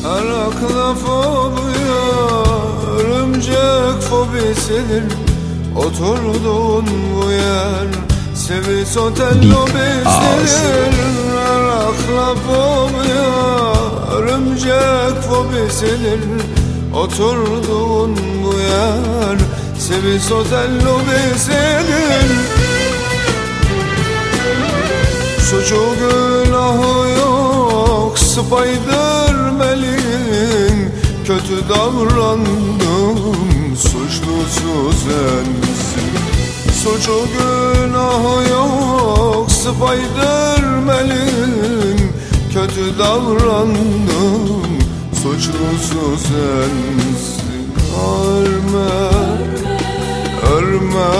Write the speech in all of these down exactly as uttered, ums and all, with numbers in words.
Araknafobia örümcek fobisidir. Oturduğun bu yer Sevis otel lobisidir. Araknafobia örümcek fobisidir. Oturduğun bu yer Sevis otel lobisidir. Suçu günahı yok Spiderman'in, kötü davrandım suçlusu sensin. Suçu günahı yok Spiderman'in, kötü davrandım suçlusu sensin. Ölme, ölme,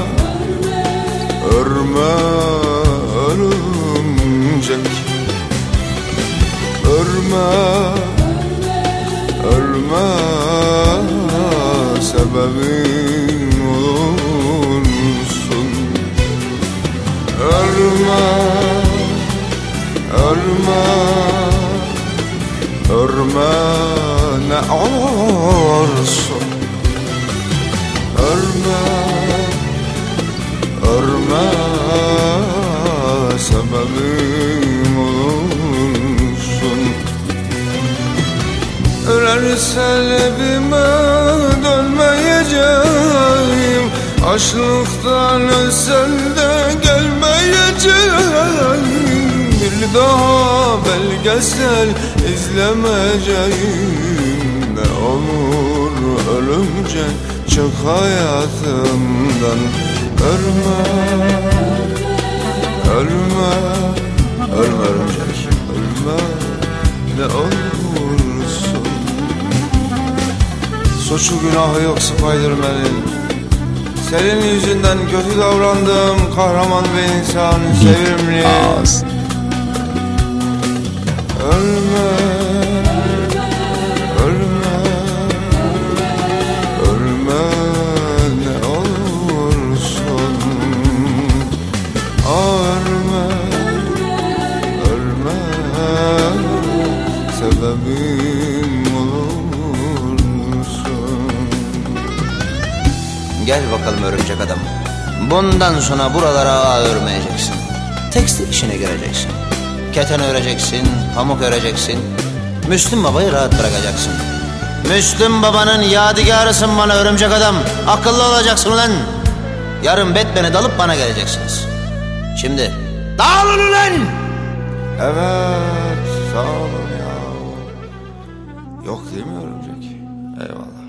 ölme, örümcek. Ölme, ölme, sebebim olursun. Ölme, ölme, ölme, ne olursun. Ölme, ölme, sebebim olursun. Ölürsen evime dönmeyeceğim, açlıktan ölsen de gelmeyeceğim. Bir daha belgesel izlemeyeceğim. Ne olur ölümce çık hayatımdan. Ölme, ölme, ölme örümcek, ölme, ne olursun. Suçu günahı yok Spiderman'in, senin yüzünden kötü davrandım kahraman ve insan sevimli. Ölme, ölme, ölme, ne olursun. Ölme, ölme, sebebim olursun. Gel bakalım örümcek adam. Bundan sonra buralara ağ örmeyeceksin. Tekstil işine gireceksin. Keten öreceksin, pamuk öreceksin. Müslüm babayı rahat bırakacaksın. Müslüm babanın yadigarısın bana örümcek adam. Akıllı olacaksın lan. Yarın Batman'e dalıp bana geleceksiniz. Şimdi dağılın ulan. Evet, sağ olun ya. Yok değil mi örümcek? Eyvallah.